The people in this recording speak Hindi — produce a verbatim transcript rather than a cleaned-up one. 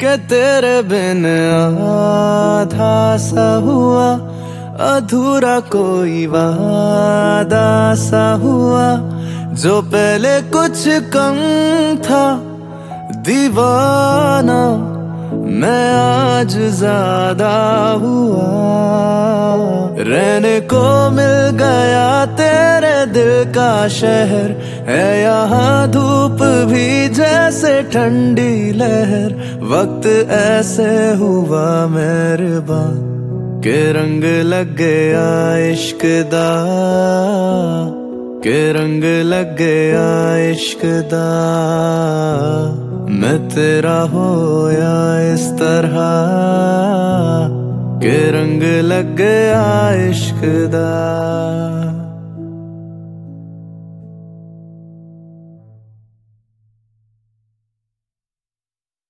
के तेरे बिन आधा सा हुआ, अधूरा कोई वादा सा हुआ। जो पहले कुछ कम था दीवाना, मैं आज ज्यादा हुआ। रहने को मिल गया तेरे दिल का शहर, है यहाँ धूप भी जैसे ठंडी लहर। वक्त ऐसे हुआ मेहरबान के रंग लग गया इश्क दा, के रंग लग गया इश्क दा। मैं तेरा होया इस तरह के रंग लग गया इश्क दा।